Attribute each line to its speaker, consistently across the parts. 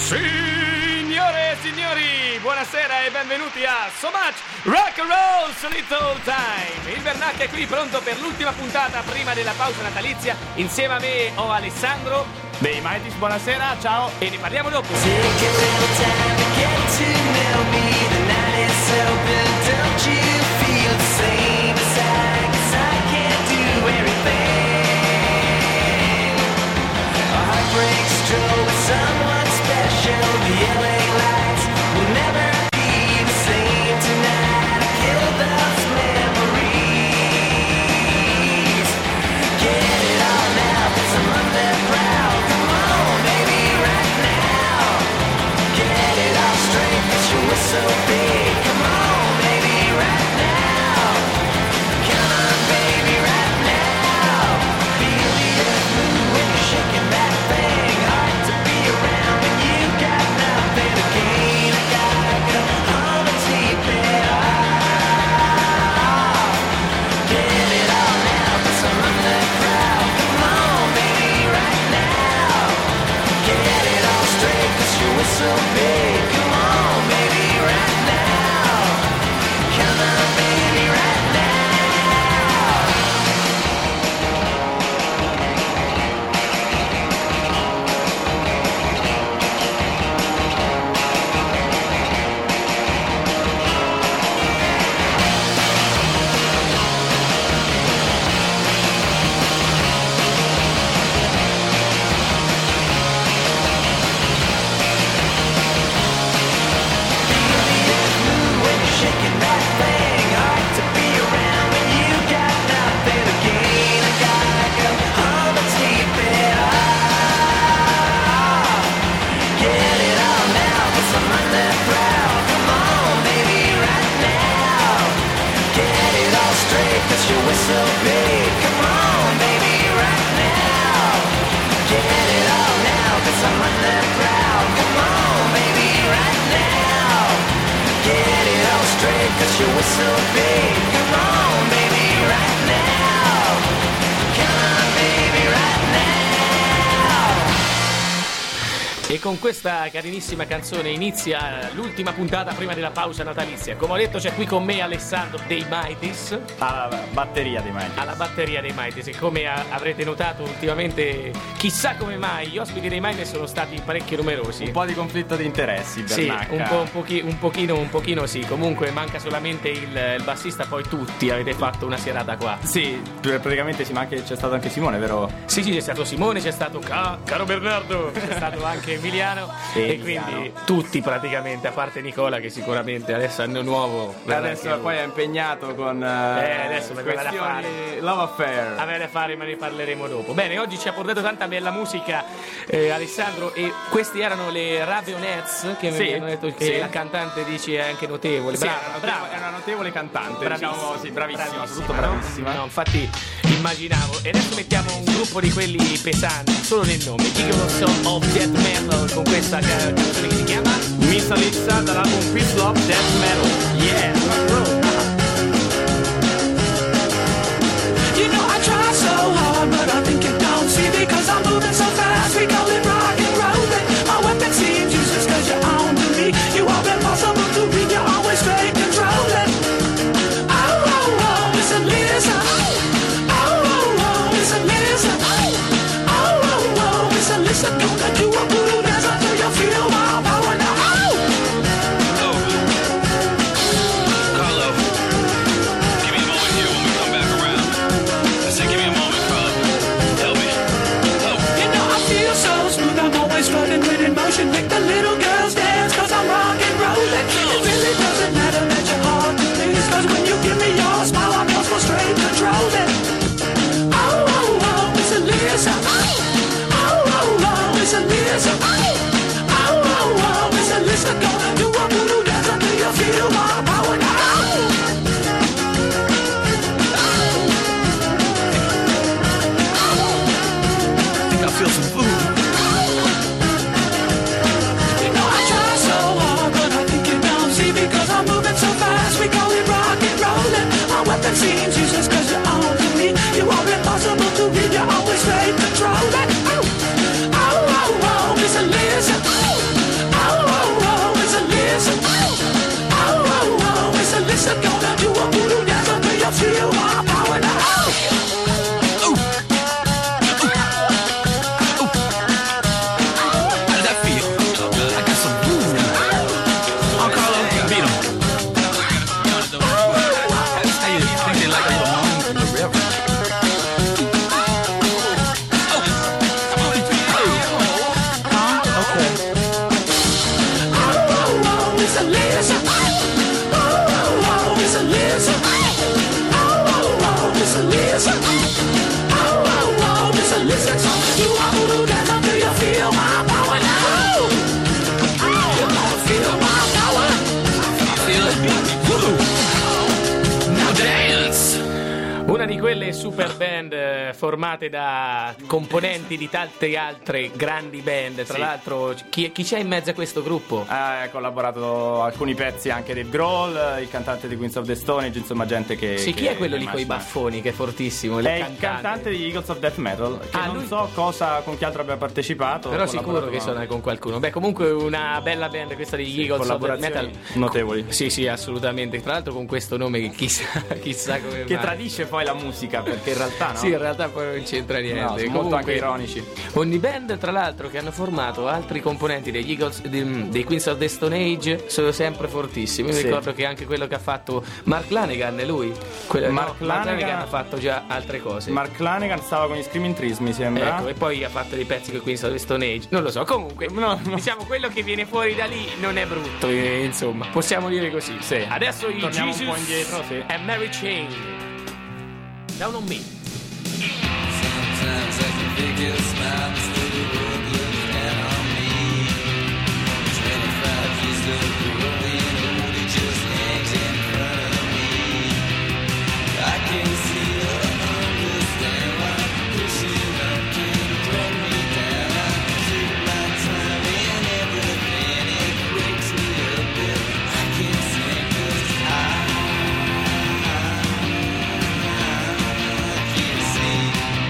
Speaker 1: Signore e signori, buonasera e benvenuti a So Much Rock and Roll So Little Time. Il Vernacca è qui pronto per l'ultima puntata prima della pausa natalizia. Insieme a me ho Alessandro
Speaker 2: dei Mighties, buonasera, ciao.
Speaker 1: E ne parliamo dopo.
Speaker 3: So big, come on, baby, right now. Come on, baby, right now. Feel the earth move when you're shaking that thing. Hard to be around when you got nothing to gain. I gotta go home and sleep it off. Get it all now, 'cause I'm in the crowd. Come on, baby, right now. Get it all straight, 'cause you were so big. Come on, baby.
Speaker 1: E con questa carinissima canzone inizia l'ultima puntata prima della pausa natalizia. Come ho detto, c'è qui con me Alessandro dei Mighties.
Speaker 2: Alla batteria dei Mighties.
Speaker 1: Alla batteria dei Mighties. E come avrete notato ultimamente, chissà come mai, gli ospiti dei Mighties sono stati parecchio numerosi.
Speaker 2: Un po' di conflitto di interessi,
Speaker 1: Vernacca. Sì, un pochino sì. Comunque manca solamente il bassista, poi tutti avete fatto una serata qua.
Speaker 2: Sì, praticamente sì, ma c'è stato anche Simone, vero?
Speaker 1: Sì, c'è stato Simone, c'è stato caro Bernardo, c'è stato anche Emiliano e quindi tutti praticamente, a parte Nicola che sicuramente adesso è anno nuovo.
Speaker 2: Adesso poi è impegnato con
Speaker 1: adesso
Speaker 2: questioni love affair.
Speaker 1: Avere da fare, ma ne parleremo dopo. Bene, oggi ci ha portato tanta bella musica Alessandro, e questi erano le Raveonettes che mi hanno detto che la cantante dici è anche notevole.
Speaker 2: Brava, è una notevole cantante.
Speaker 1: Bravissima,
Speaker 2: diciamo, bravissima,
Speaker 1: soprattutto
Speaker 2: bravissima.
Speaker 1: No, infatti immaginavo. E adesso mettiamo un gruppo di quelli pesanti, solo nel nome, Eagles of Death Metal, con questa canzone che si chiama
Speaker 2: Miss Alexa dall'album Peace Love Death Metal.
Speaker 1: Yeah, rock and roll.
Speaker 3: You know I try so hard, but I think you don't see, because I'm moving so fast. We call it rock and rolling. My weapon seems useless 'cause you're on to me. You are impossible to read, you're always straight controlling. Oh, oh, oh, listen, listen. Oh, oh, oh, listen, listen. Oh, oh, oh, listen, listen. Gonna do a voodoo dance until you feel my power now. Oh! listen. Oh, oh, oh, just listen to a voodoo dancer. Do you feel my power now? Oh, you don't feel my power. I feel it. Voodoo. Now dance.
Speaker 1: Una di quelle super band formate da componenti di tante altre grandi band. Tra l'altro, chi c'è in mezzo a questo gruppo?
Speaker 2: Ha collaborato alcuni pezzi anche Dave Grohl, il cantante di Queens of the Stone Age, insomma gente che...
Speaker 1: Sì, chi è quello lì con i baffoni che è fortissimo?
Speaker 2: È il cantante degli Eagles of Death Metal, che non so con chi altro abbia partecipato.
Speaker 1: Però sicuro che suona con qualcuno. Beh, comunque una bella band questa degli Eagles of Death Metal.
Speaker 2: Notevoli.
Speaker 1: Sì, assolutamente. Tra l'altro con questo nome che chissà come
Speaker 2: che
Speaker 1: mai.
Speaker 2: Tradisce poi la musica, perché in realtà no.
Speaker 1: Sì, in realtà poi non c'entra niente.
Speaker 2: No, sono molto anche ironici.
Speaker 1: Ogni band, tra l'altro, che hanno formato altri componenti degli Eagles, dei Queens of the Stone Age, sono sempre fortissimi. Mi ricordo che anche quello che ha fatto Mark Lanegan è lui. Mark Lanegan ha fatto già altre cose.
Speaker 2: Mark Lanegan stava con gli Screaming Trees, mi sembra.
Speaker 1: Ecco, e poi ha fatto dei pezzi con i Queens of the Stone Age. Non lo so, comunque, diciamo quello che viene fuori da lì non è brutto, insomma, possiamo dire così.
Speaker 2: Sì.
Speaker 1: Adesso i
Speaker 2: Torniamo
Speaker 1: Jesus
Speaker 2: un po' indietro, sì.
Speaker 1: e Mary Chain. Down on Me.
Speaker 4: Sometimes I can figure a smile is through the world looking down on me. 25 years of growing old, it just hangs in front of me. I can't see or understand why pushing up can drag me down. I take my time and everything, it breaks me up and I can't sing 'cause I can't see.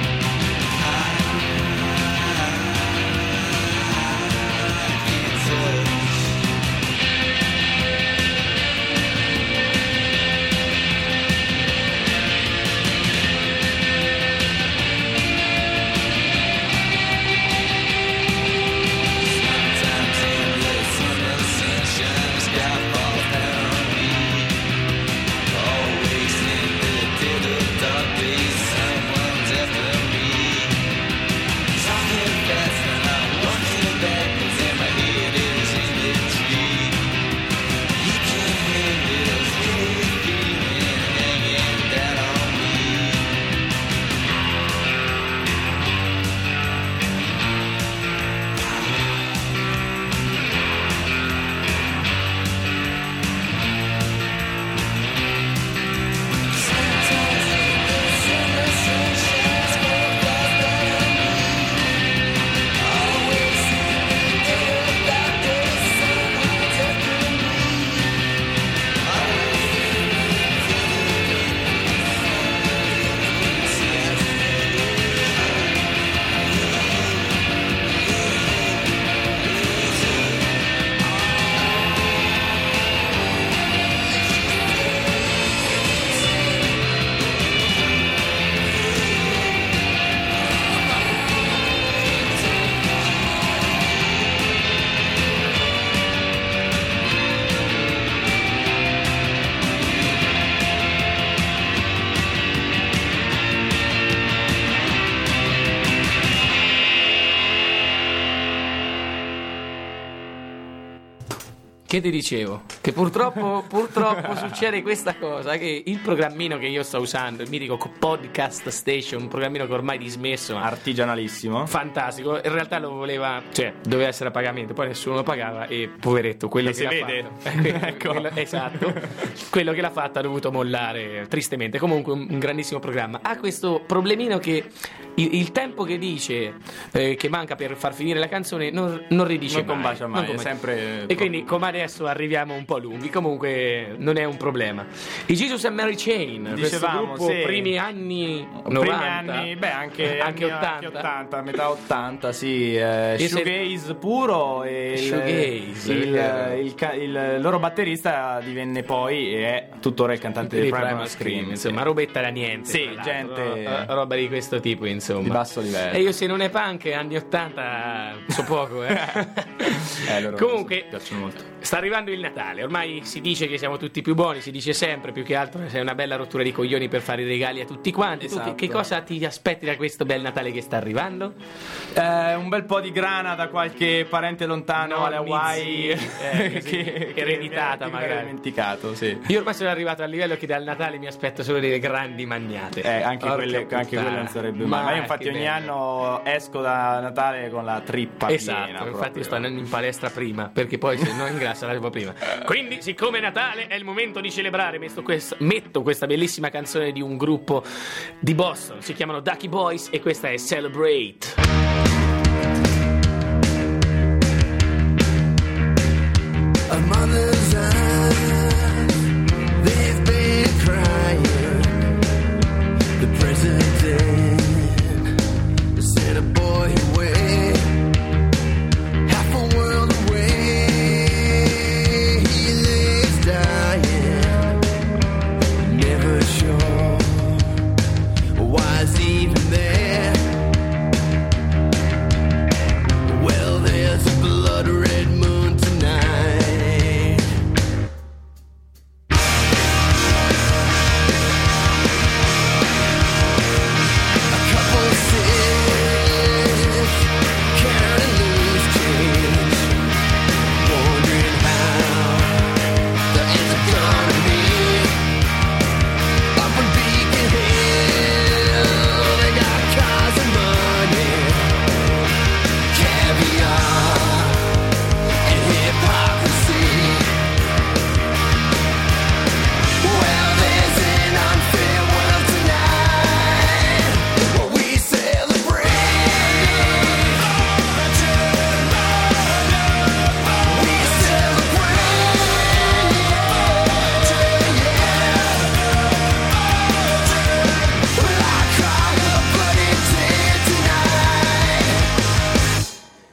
Speaker 1: Che ti dicevo? Che purtroppo succede questa cosa, che il programmino che io sto usando, il mitico Podcast Station, un programmino che ormai dismesso,
Speaker 2: artigianalissimo,
Speaker 1: fantastico, in realtà lo voleva, cioè doveva essere a pagamento, poi nessuno lo pagava e poveretto, quello che l'ha fatto, ecco. Esatto, quello che l'ha fatto ha dovuto mollare tristemente. Comunque un grandissimo programma. Ha questo problemino che il tempo che dice che manca per far finire la canzone non ridice
Speaker 2: non combacia mai, è sempre
Speaker 1: e quindi come adesso arriviamo un po' lunghi, comunque non è un problema. I Jesus and Mary Chain,
Speaker 2: dicevamo,
Speaker 1: questo gruppo primi anni 90,
Speaker 2: primi anni, beh anche
Speaker 1: 80,
Speaker 2: metà 80, sì, shoegaze puro, e il loro batterista divenne poi e è tuttora il cantante di Primal Scream,
Speaker 1: insomma, robetta da niente,
Speaker 2: sì, gente,
Speaker 1: roba di questo tipo, insomma. insomma.
Speaker 2: Di basso livello.
Speaker 1: E io se non è punk anni 80 so poco,
Speaker 2: Loro
Speaker 1: Comunque
Speaker 2: mi piacciono molto.
Speaker 1: sta arrivando il Natale, ormai si dice che siamo tutti più buoni, si dice sempre, più che altro sei una bella rottura di coglioni per fare i regali a tutti quanti. Tu
Speaker 2: Esatto.
Speaker 1: che cosa ti aspetti da questo bel Natale che sta arrivando?
Speaker 2: Un bel po' di grana da qualche parente lontano
Speaker 1: No,
Speaker 2: alle Hawaii
Speaker 1: che ereditata
Speaker 2: che mi
Speaker 1: magari.
Speaker 2: ero dimenticato, sì.
Speaker 1: Io ormai sono arrivato al livello che dal Natale mi aspetto solo delle grandi magnate.
Speaker 2: Anche quelle non sarebbe mai. Ma io infatti
Speaker 1: che
Speaker 2: ogni
Speaker 1: bello.
Speaker 2: anno esco da Natale con la trippa
Speaker 1: Esatto,
Speaker 2: piena.
Speaker 1: infatti
Speaker 2: proprio.
Speaker 1: io sto andando in palestra prima, perché poi se no ingrassa la arrivo prima. Quindi, siccome è Natale, è il momento di celebrare. Metto questa bellissima canzone di un gruppo di Boston, si chiamano Ducky Boys e questa è Celebrate.
Speaker 4: A mother's eyes, they've been crying. The president sent a boy away, half a world away. He lays dying, never sure why is he even there. Well, there's a blood red moon tonight. A couple sips, carrying loose change, wondering how the ends are gonna be. Up on Beacon Hill, they got cars and money, caviar and hypocrisy. Well, there's an unfair world tonight. What we celebrate. We celebrate. Well, I cry a bloody tear tonight.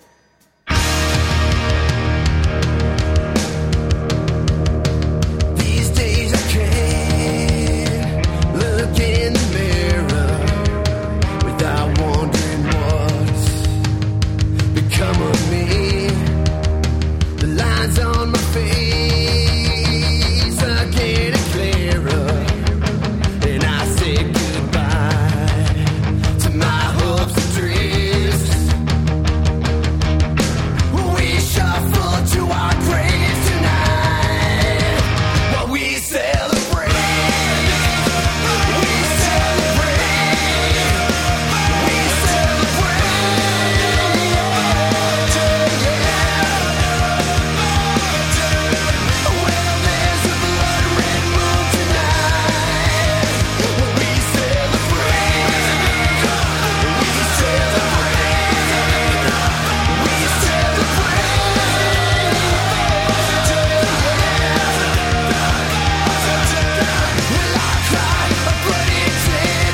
Speaker 4: These days I can't look in the mirror without wondering what's become of me. The lines on my face are getting clearer, and I say goodbye to my hopes and dreams. We shuffle to our graves tonight. What we celebrate. We celebrate. We celebrate. Well, there's a blood red moon tonight. We celebrate. We celebrate. We Well, I cry a bloody tear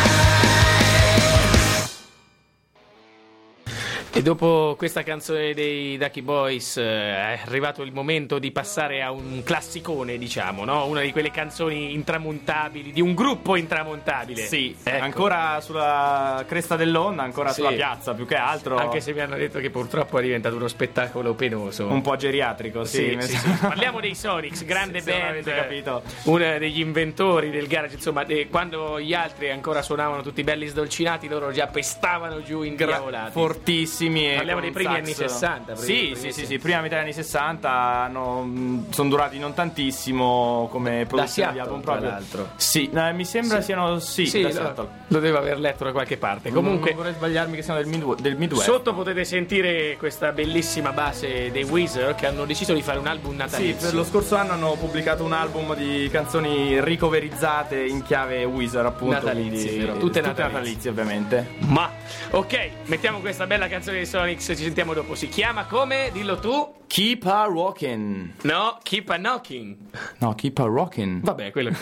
Speaker 4: tonight.
Speaker 1: E dopo questa canzone dei Ducky Boys è arrivato il momento di passare a un classicone, diciamo, no? Una di quelle canzoni intramontabili, di un gruppo intramontabile.
Speaker 2: Sì,
Speaker 1: Ecco.
Speaker 2: ancora sulla cresta dell'onda, ancora
Speaker 1: Sì.
Speaker 2: sulla piazza, più che altro.
Speaker 1: Anche se mi hanno detto che purtroppo è diventato uno spettacolo penoso.
Speaker 2: un po' geriatrico, sì.
Speaker 1: Sì, sì. Parliamo dei Sonics, grande
Speaker 2: Se non
Speaker 1: band,
Speaker 2: avete capito.
Speaker 1: uno degli inventori del garage, insomma, quando gli altri ancora suonavano tutti belli sdolcinati, loro già pestavano giù indiavolati.
Speaker 2: Fortissimi. e
Speaker 1: Parliamo
Speaker 2: con
Speaker 1: dei
Speaker 2: un
Speaker 1: primi anni
Speaker 2: sax.
Speaker 1: 60,
Speaker 2: Sì, prima metà anni 60 sono durati non tantissimo come produzione di
Speaker 1: Seattle,
Speaker 2: album
Speaker 1: tra
Speaker 2: proprio.
Speaker 1: l'altro.
Speaker 2: Sì, mi sembra siano da Seattle.
Speaker 1: lo devo aver letto da qualche parte. Comunque,
Speaker 2: non vorrei sbagliarmi che siano del Midwest.
Speaker 1: sotto potete sentire questa bellissima base dei Weezer che hanno deciso di fare un album
Speaker 2: Sì,
Speaker 1: natalizio.
Speaker 2: per lo scorso anno hanno pubblicato un album di canzoni ricoverizzate in chiave Weezer, appunto.
Speaker 1: Natalizie,
Speaker 2: quindi-
Speaker 1: vero? Tutte
Speaker 2: natalizie, ovviamente.
Speaker 1: Ma ok, mettiamo questa bella canzone di Sonics, ci sentiamo dopo. Si chiama come? Dillo tu.
Speaker 2: Keep a rockin'.
Speaker 1: No, Keep a Knocking.
Speaker 2: No, keep a rockin'.
Speaker 1: Vabbè, quello.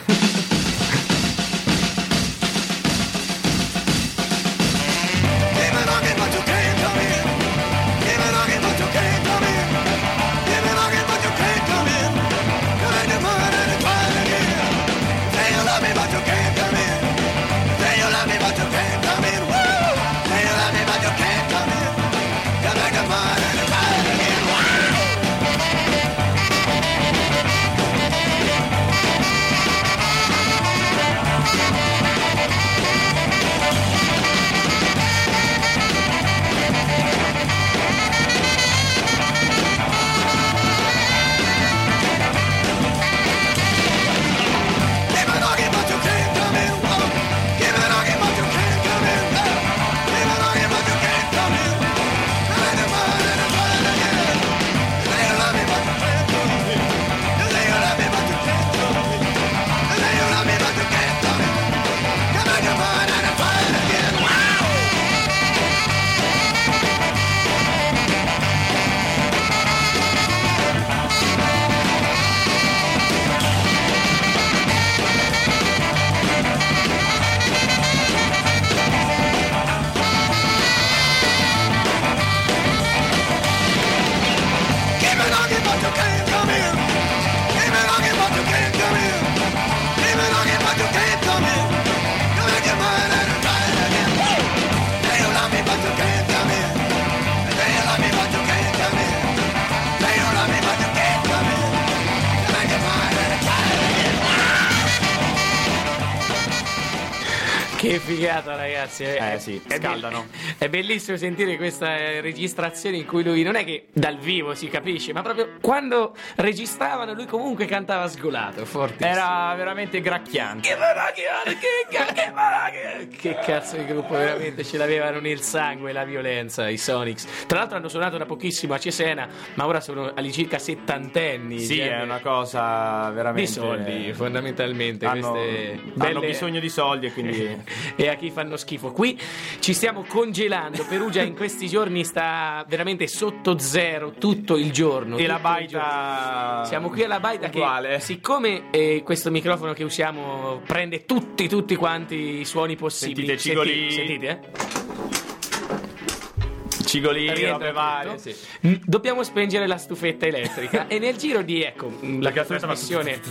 Speaker 3: Keep it knocking, but you can't come in. Keep it knocking, but you can't come in. Keep it knocking, but you can't come in. You're in the mud and it's trying again. Say you love me, but you can't come in. Say you love me, but you can't come in. Woo!
Speaker 1: che figata, ragazzi.
Speaker 2: Sì, scaldano.
Speaker 1: È bellissimo sentire questa registrazione in cui lui non è che dal vivo si capisce, ma proprio quando registravano lui comunque cantava sgolato, fortissimo.
Speaker 2: Era veramente gracchiante.
Speaker 1: Che cazzo di gruppo, veramente ce l'avevano nel sangue la violenza, i Sonics. Tra l'altro hanno suonato da pochissimo a Cesena, ma ora sono all'incirca settantenni.
Speaker 2: Sì, è una cosa veramente...
Speaker 1: Di soldi, fondamentalmente.
Speaker 2: Hanno
Speaker 1: belle...
Speaker 2: bisogno di soldi e quindi...
Speaker 1: e a chi fanno schifo. Qui ci stiamo congelando. Perugia in questi giorni sta veramente sotto zero tutto il giorno.
Speaker 2: E la baita...
Speaker 1: Siamo qui alla baita
Speaker 2: uguale.
Speaker 1: che, siccome questo microfono che usiamo prende tutti quanti i suoni possibili.
Speaker 2: Sentite cigoli.
Speaker 1: Sentite,
Speaker 2: Cigolini,
Speaker 1: Rientra
Speaker 2: robe varie,
Speaker 1: tutto.
Speaker 2: sì.
Speaker 1: Dobbiamo spengere la stufetta elettrica e nel giro di la
Speaker 2: cazzetta
Speaker 1: trasmissione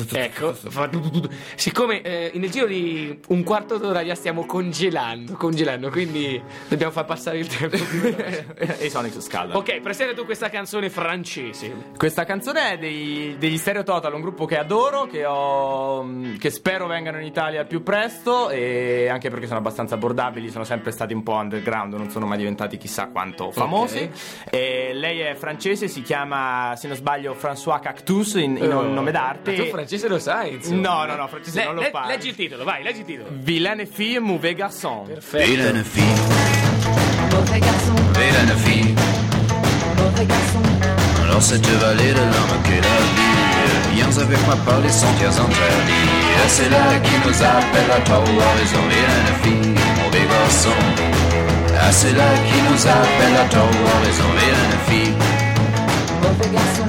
Speaker 1: siccome nel giro di un quarto d'ora la stiamo congelando, quindi dobbiamo far passare il tempo.
Speaker 2: E i Sonics scaldano.
Speaker 1: Ok, presenta tu questa canzone francese.
Speaker 2: Questa canzone è degli Stereo Total, un gruppo che adoro, che spero vengano in Italia al più presto, e anche perché sono abbastanza abbordabili, sono sempre stati un po' underground, non sono mai diventati chissà quanto famosi.
Speaker 1: Ok.
Speaker 2: E lei è francese, si chiama, se non sbaglio, François Cactus in nome d'arte.
Speaker 1: Ma tu francese lo sai, insomma.
Speaker 2: No, francese non lo parlo.
Speaker 1: Leggi il titolo, vai, leggi il titolo.
Speaker 2: Vilaine fille, mauvais garçon.
Speaker 1: Perfetto.
Speaker 5: Vilaine fille,
Speaker 3: Mauvais garçon,
Speaker 5: vilaine fille.
Speaker 3: mauvais garçon,
Speaker 5: Alors cette vallée de l'homme qu'est la vie, viens avec moi par les sentiers interdits. Et c'est là qui nous appelle à toi ou à raison. Vilaine fille, mauvais garçon. Ah, c'est là qui nous appelle à toi ou à raison. Vilaine fille.
Speaker 3: mauvais garçon,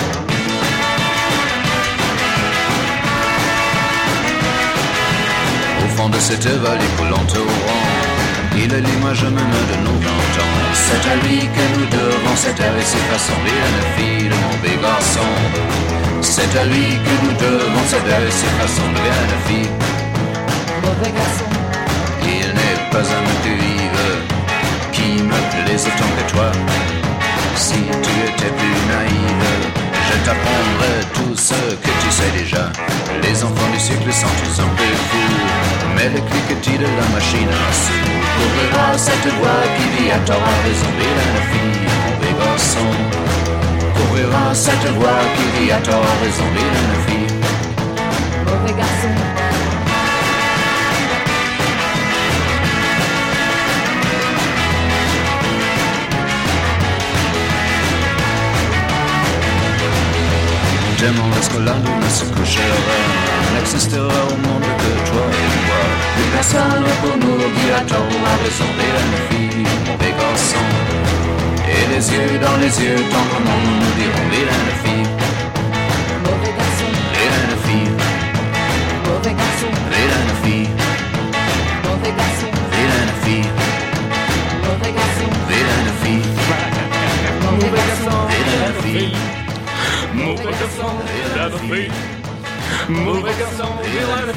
Speaker 5: Au fond de cette vallée coulante au rang, il est l'image même de nos 20 ans. C'est à lui que nous devons cette terre et ses façons. Vilaine fille, de mauvais garçon. C'est à lui que nous devons cette terre et ses façons. Vilaine fille.
Speaker 3: mauvais garçon,
Speaker 5: Il n'est pas un qui vive qui me plaise autant que toi. Si tu étais plus naïve, je t'apprendrais tout ce que tu sais déjà. Les enfants du siècle sont tous un peu fous, mais le cliquetis de la machine à sous couvrira cette voix qui dit à tort à raison. Vilaine fille, mauvais garçon. Couvrira cette voix qui dit à tort à raison. Vilaine fille.
Speaker 3: mauvais garçon,
Speaker 5: Demande à ce que la lune se couchera, n'existera au monde que toi et moi. Plus personne pour nous dire à tort ou à raison. Vilaine fille, mauvais garçon. Et les yeux dans les yeux, tant que nous dirons vilaine fille.
Speaker 3: mauvais garçon,
Speaker 5: Vilaine fille,
Speaker 3: mauvais garçon,
Speaker 5: vilaine fille,
Speaker 3: mauvais garçon,
Speaker 5: vilaine fille,
Speaker 3: mauvais garçon,
Speaker 5: vilaine fille,
Speaker 3: mauvais garçon,
Speaker 5: vilaine fille.
Speaker 1: Mauvais garçon, vilaine fille. Mauvais garçon, vilaine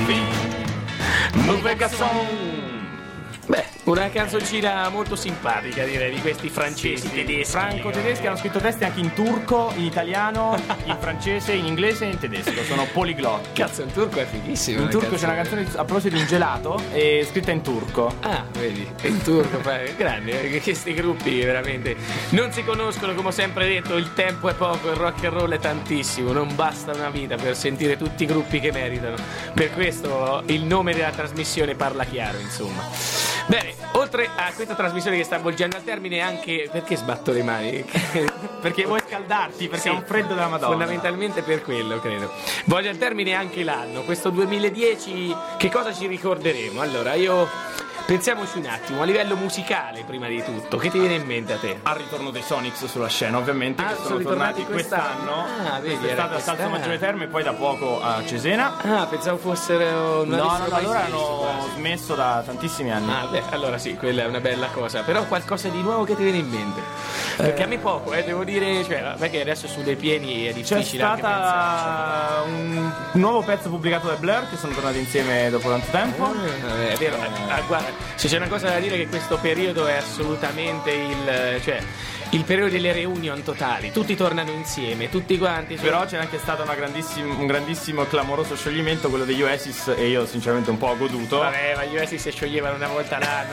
Speaker 1: fille. Mauvais garçon. Beh, una canzoncina molto simpatica, direi, di questi francesi, tedeschi.
Speaker 2: Franco-tedeschi hanno scritto testi anche in turco, in italiano, in francese, in inglese e in tedesco. Sono poliglotti.
Speaker 1: Cazzo, in turco è fighissimo.
Speaker 2: In turco c'è una canzone a proposito di un gelato e scritta in turco.
Speaker 1: Ah, vedi, è in turco, grande, questi gruppi veramente non si conoscono, come ho sempre detto, il tempo è poco, il rock and roll è tantissimo, non basta una vita per sentire tutti i gruppi che meritano. Per questo il nome della trasmissione parla chiaro, insomma. Bene, oltre a questa trasmissione che sta avvolgendo al termine anche... Perché sbatto le mani?
Speaker 2: Perché vuoi scaldarti, perché
Speaker 1: Sì,
Speaker 2: è un freddo della Madonna.
Speaker 1: fondamentalmente per quello, credo. Voglio al termine anche l'anno, questo 2010, che cosa ci ricorderemo? Allora, pensiamoci un attimo, a livello musicale prima di tutto, che ti viene in mente a te?
Speaker 2: Al ritorno dei Sonics sulla scena, ovviamente, che sono tornati quest'anno.
Speaker 1: Ah, vedi,
Speaker 2: è
Speaker 1: era
Speaker 2: stato a Salto
Speaker 1: quest'anno.
Speaker 2: Maggiore Terme e poi da poco a Cesena.
Speaker 1: Ah, pensavo fossero... non
Speaker 2: No,
Speaker 1: avessero mai
Speaker 2: allora
Speaker 1: smesso,
Speaker 2: hanno
Speaker 1: quasi.
Speaker 2: smesso da tantissimi anni.
Speaker 1: Ah, beh, allora sì, quella è una bella cosa. Però qualcosa di nuovo che ti viene in mente? Perché a me poco, devo dire, cioè, perché adesso sulle pieni è
Speaker 2: C'è
Speaker 1: difficile anche pensarci.
Speaker 2: stata un nuovo pezzo pubblicato da Blur, che sono tornati insieme dopo tanto tempo.
Speaker 1: È vero, guarda, Se c'è una cosa da dire, che questo periodo è assolutamente il periodo delle reunion totali, tutti tornano insieme, tutti quanti.
Speaker 2: Però c'è anche stato un grandissimo e clamoroso scioglimento, quello degli Oasis, e io sinceramente un po' ho goduto.
Speaker 1: Vabbè, ma gli Oasis si scioglievano una volta l'anno.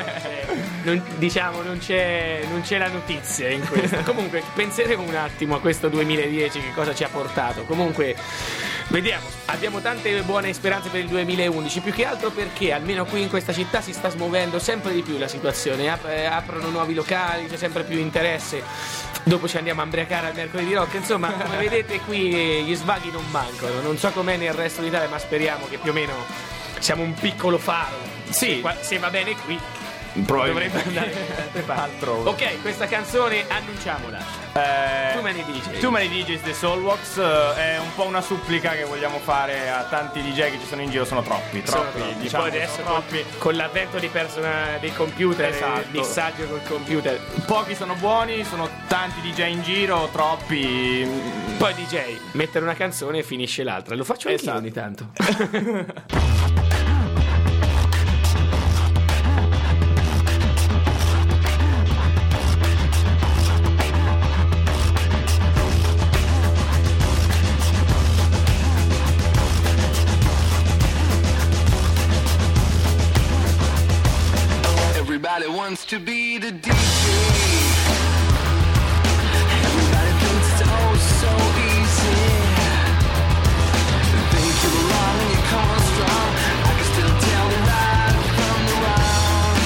Speaker 1: Non c'è la notizia in questo. Comunque penseremo un attimo a questo 2010, che cosa ci ha portato. Comunque vediamo, abbiamo tante buone speranze per il 2011, più che altro perché almeno qui in questa città si sta smuovendo sempre di più la situazione, aprono nuovi locali, c'è sempre più interesse. Dopo ci andiamo a imbriacare al mercoledì rock. Insomma, come vedete qui gli svaghi non mancano. Non so com'è nel resto d'Italia, ma speriamo che più o meno siamo un piccolo faro.
Speaker 2: Sì.
Speaker 1: Se va bene qui
Speaker 2: Probabilmente
Speaker 1: dovrebbe andare
Speaker 2: altrove.
Speaker 1: Ok, questa canzone annunciamola. Too Many DJs.
Speaker 2: Too Many DJs dei Soulwax è un po' una supplica che vogliamo fare a tanti DJ che ci sono in giro. Sono troppi, diciamo.
Speaker 1: Poi adesso
Speaker 2: sono troppi.
Speaker 1: con l'avvento dei computer,
Speaker 2: Esatto.
Speaker 1: il missaggio col computer.
Speaker 2: Pochi sono buoni, sono tanti DJ in giro, troppi.
Speaker 1: Poi DJ, mettere una canzone e finisce l'altra. Lo faccio anch'io ogni tanto.
Speaker 4: Everybody wants to be the DJ. Everybody thinks it's so easy. They think you're wrong and you come on strong. I can still tell the right from the wrong.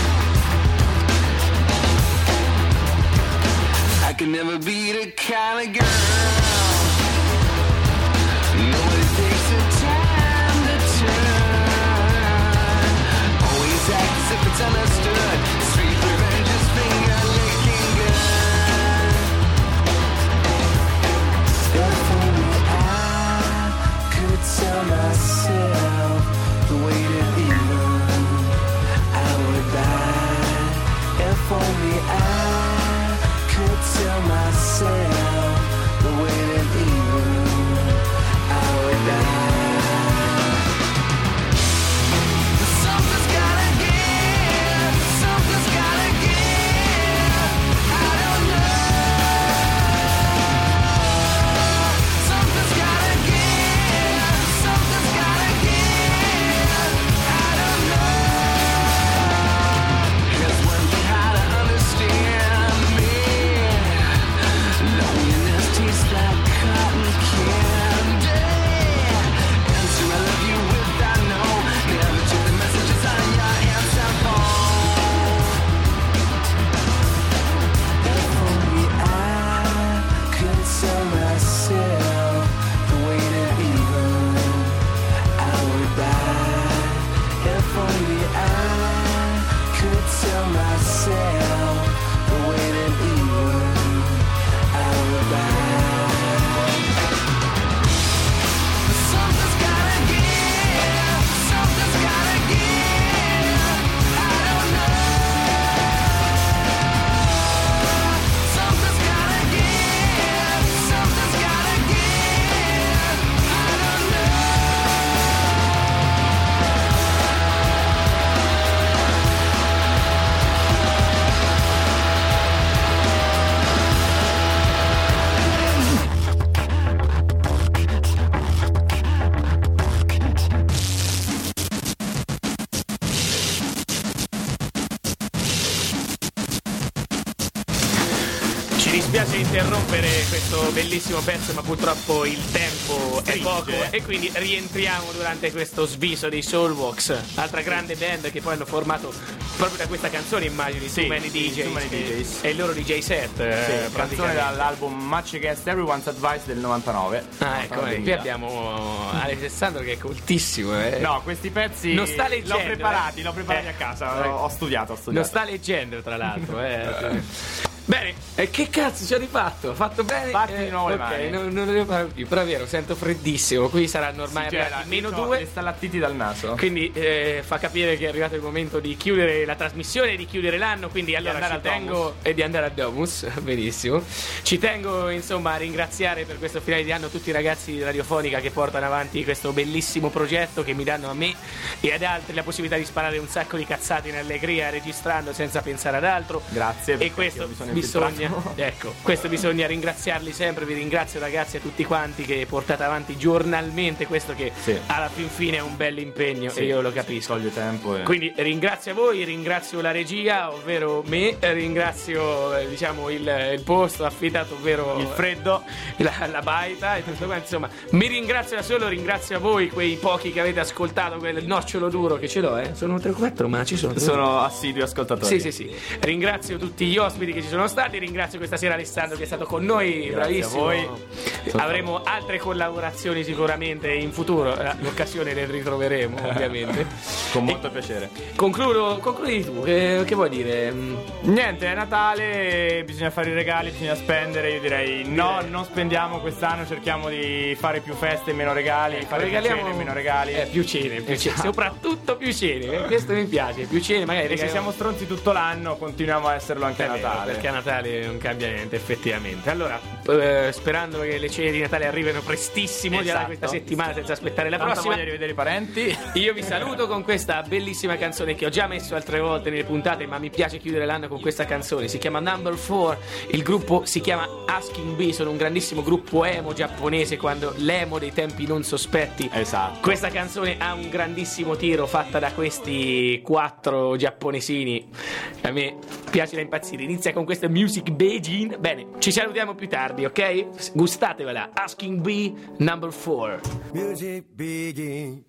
Speaker 4: I can never be the kind of girl. Nobody takes the time to turn. Always act as if it's understood. Street revenge is finger licking good. If only I could tell myself the way to even I would buy. If only I could tell myself the way to even I would die. Something's gotta give, something's gotta give. I don't know. Something's gotta give, something's gotta give. I don't know. There's one thing how to understand me. Loneliness tastes like cotton candy. Answer I love you without no. Never check the messages on your answer phone. If only I could tell myself the way to even I would buy. If only I could tell myself the way to even I would buy. Something's gotta give, something's gotta give. I don't know. Something's gotta give, something's gotta give. I don't know.
Speaker 1: Ci dispiace interrompere questo bellissimo pezzo, ma purtroppo il tempo è poco e quindi rientriamo durante questo sviso dei Soulwax, altra grande band che poi hanno formato proprio da questa canzone, immagini,
Speaker 2: Sì,
Speaker 1: Too Many
Speaker 2: sì,
Speaker 1: DJs,
Speaker 2: Too Many DJs.
Speaker 1: e il loro DJ set.
Speaker 2: Canzone
Speaker 1: praticamente.
Speaker 2: dall'album Much Against Everyone's Advice del 99.
Speaker 1: Ah, ecco, qui
Speaker 2: 2000.
Speaker 1: abbiamo Alessandro che è coltissimo.
Speaker 2: No, questi pezzi
Speaker 1: Non sta leggendo,
Speaker 2: l'ho preparati a casa. Ho studiato.
Speaker 1: Non sta leggendo, tra l'altro. Bene, che cazzo ci ho rifatto? Ho fatto bene?
Speaker 2: Fatti di nuovo le mani.
Speaker 1: non ne parlo più, però è vero, sento freddissimo. Qui saranno ormai arrivati meno 2.
Speaker 2: Le stalattiti dal naso.
Speaker 1: Quindi fa capire che è arrivato il momento di chiudere la trasmissione, di chiudere l'anno. Quindi allora
Speaker 2: andare
Speaker 1: ci
Speaker 2: a
Speaker 1: tengo e di andare a Domus. Benissimo. Ci tengo insomma a ringraziare per questo finale di anno tutti i ragazzi di Radiofonica che portano avanti questo bellissimo progetto, che mi danno a me e ad altri la possibilità di sparare un sacco di cazzate in allegria registrando senza pensare ad altro.
Speaker 2: Grazie.
Speaker 1: E questo bisogna ringraziarli sempre. Vi ringrazio ragazzi, a tutti quanti che portate avanti giornalmente questo che
Speaker 2: Sì.
Speaker 1: alla fin fine è un bel impegno,
Speaker 2: Sì,
Speaker 1: e io lo capisco.
Speaker 2: Toglie tempo.
Speaker 1: Quindi ringrazio a voi, ringrazio la regia, ovvero me, ringrazio diciamo il posto affidato, ovvero
Speaker 2: il freddo.
Speaker 1: la baita e tutto quanto. Insomma, mi ringrazio da solo, ringrazio a voi, quei pochi che avete ascoltato, quel nocciolo duro che ce l'ho, sono 3-4, ma ci sono.
Speaker 2: Sono assidui ascoltatori.
Speaker 1: Sì. Ringrazio tutti gli ospiti che ci sono stati, ringrazio questa sera Alessandro che è stato con noi,
Speaker 2: Grazie
Speaker 1: bravissimo.
Speaker 2: a voi.
Speaker 1: Avremo altre collaborazioni sicuramente in futuro, l'occasione le ritroveremo ovviamente.
Speaker 2: Con molto piacere.
Speaker 1: Concludi tu, che vuoi dire?
Speaker 2: Niente, è Natale, bisogna fare i regali, bisogna spendere. Io direi no, non spendiamo quest'anno, cerchiamo di fare più feste e meno regali, fare più cene e meno regali.
Speaker 1: Più cene,
Speaker 2: Esatto.
Speaker 1: soprattutto più cene, questo mi piace, più cene magari
Speaker 2: E se
Speaker 1: regaliamo-
Speaker 2: siamo stronzi tutto l'anno, continuiamo a esserlo anche
Speaker 1: È
Speaker 2: a
Speaker 1: vero,
Speaker 2: Natale.
Speaker 1: perché a Natale non cambia niente effettivamente. Allora, sperando che le cene di Natale arrivino prestissimo già da
Speaker 2: Esatto.
Speaker 1: questa settimana senza aspettare la
Speaker 2: Tanto
Speaker 1: prossima.
Speaker 2: voglio rivedere i parenti.
Speaker 1: Io vi saluto con questa bellissima canzone che ho già messo altre volte nelle puntate, ma mi piace chiudere l'anno con questa canzone. Si chiama Number 4, il gruppo si chiama Asking B, sono un grandissimo gruppo emo giapponese, quando l'emo dei tempi non sospetti.
Speaker 2: Esatto.
Speaker 1: Questa canzone ha un grandissimo tiro, fatta da questi 4 giapponesini. A me piace da impazzire. Inizia con questo Music Beijing. Bene, ci salutiamo più tardi, ok? Gustatevela. Asking B, Number 4.
Speaker 6: Music begin.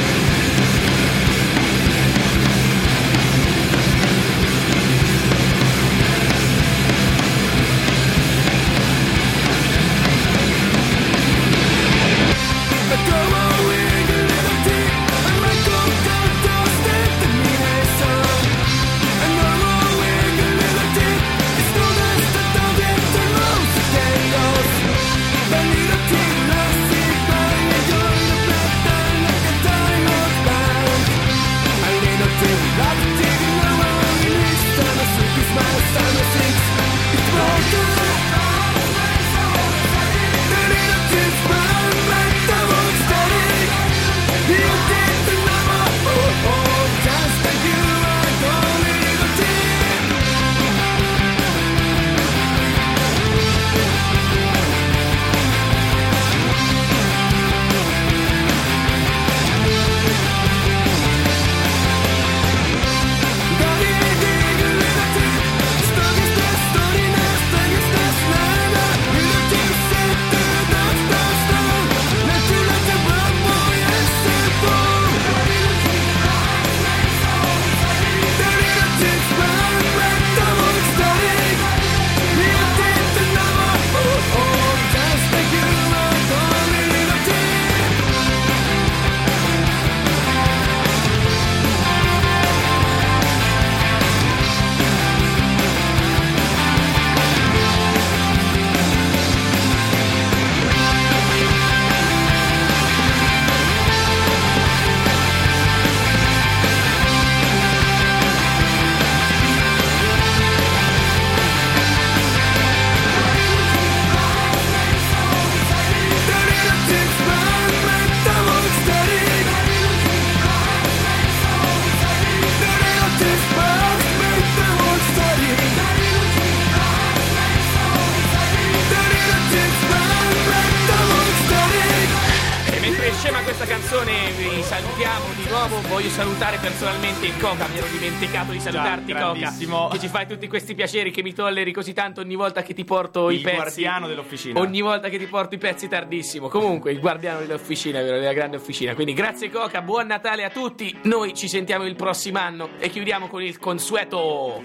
Speaker 1: Vi salutiamo di nuovo. Voglio salutare personalmente il Coca. Mi ero dimenticato di salutarti, Coca,
Speaker 2: grandissimo.
Speaker 1: che ci fai tutti questi piaceri, che mi tolleri così tanto ogni volta che ti porto i
Speaker 2: Il
Speaker 1: pezzi.
Speaker 2: guardiano dell'officina.
Speaker 1: Ogni volta che ti porto i pezzi tardissimo. Comunque il guardiano dell'officina, vero? Della grande officina. Quindi grazie Coca, buon Natale a tutti. Noi ci sentiamo il prossimo anno e chiudiamo con il consueto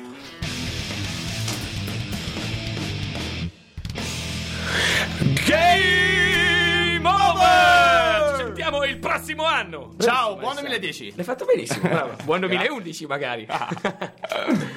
Speaker 1: Game Over! Ci sentiamo il prossimo anno.
Speaker 2: Ciao, buon 2010.
Speaker 1: L'hai fatto benissimo, bravo. Buon 2011 magari.